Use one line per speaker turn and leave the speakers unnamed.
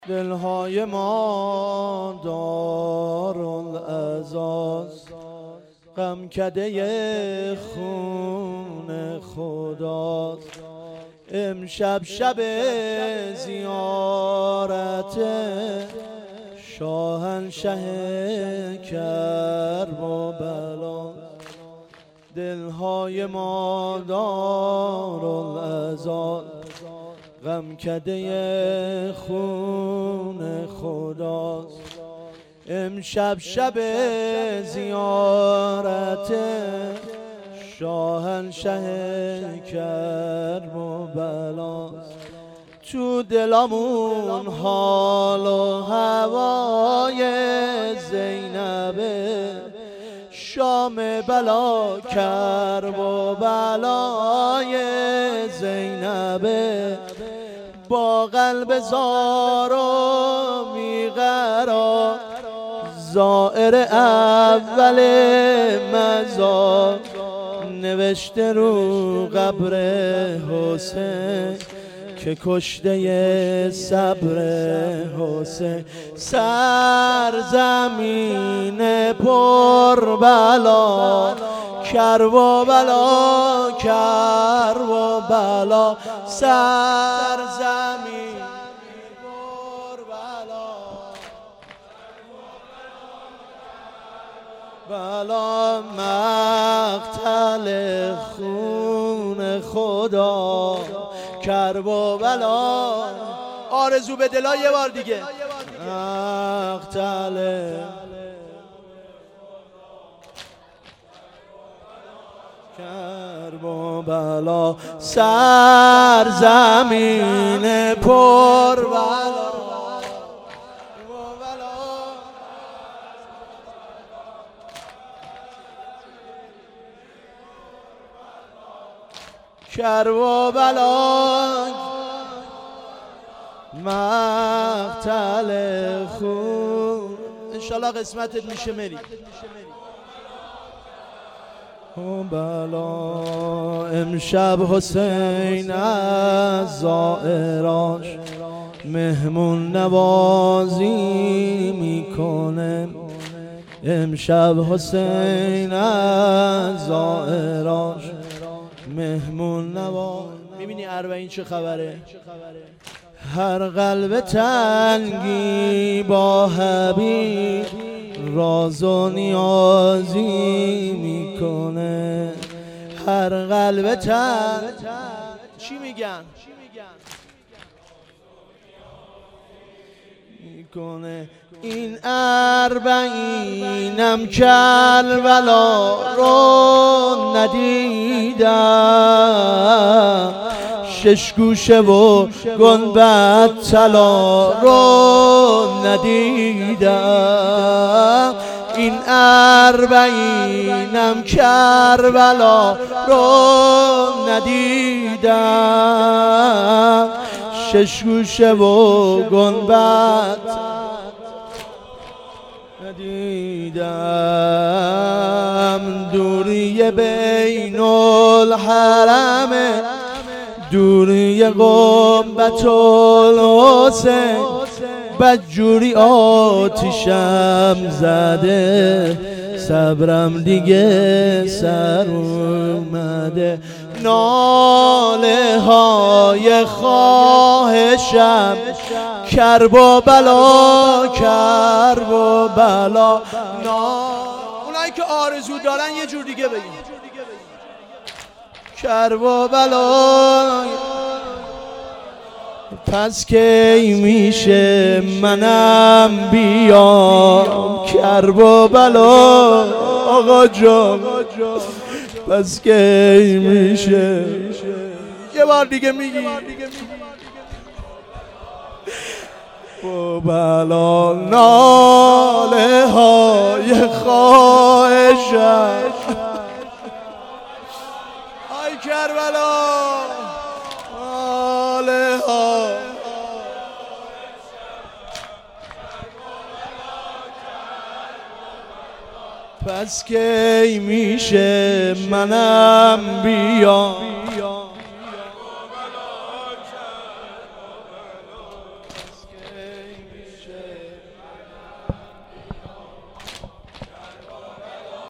دلهای ما دارالعزاست، غمکده خون خداست. امشب شب زیارت شاهنشه کرب و بلاست. دلهای ما دارالعزاست، غمکده خون خداست. امشب شب زیارت شاهنشه کرب و بلاست. تو دلمون حال و هوای زینبه، شام بلا کرب و بلای زینبه. با قلب زار و بیقرار، زائر اول مزار، نوشته رو قبر حسین که کشته صبر حسین. سرزمین پر بلا، کرب و بلا، کرب و بلا. سرزمین پر بلا، بلا. مقتل خون خدا، کرب و بلا. آرزو به دلا یه بار دیگه. مقتل کرب و بلا، سرزمین پر بلا، کرب و بلا. مقتل خون انشالله قسمتت میشه مری. بلا امشب حسین از زائراش مهمون نوازی میکنه. امشب حسین از زائراش مهمون نواز. میبینی اربعین چه خبره؟ هر قلب تنگی با حبیب راز و نیازی میکنه. هر قلب چی میگن؟ میکنه. این اربعینم کربلا رو ندیدم، شش گوشه و گنبد طلا رو ندیدم. این اربعینم کربلا رو ندیدم، شش گوشه و گنبد ندیدم. دوری بین الحرمه، دوری قبة الحسین، بدجوری آتیشم زده، صبرم دیگه سر اومده. ناله های خواهشم کرب و بلا، کرب و بلا. اونایی که آرزو دارن یه جور دیگه بگیم. کرب و بلا. پس کی میشه منم بیام کرب و بلا آقا جان؟ پس کی میشه؟ یه بار دیگه میگی. و بلا ناله های خواهشم، ای کربلا ناله ها. پس کی میشه منم بیام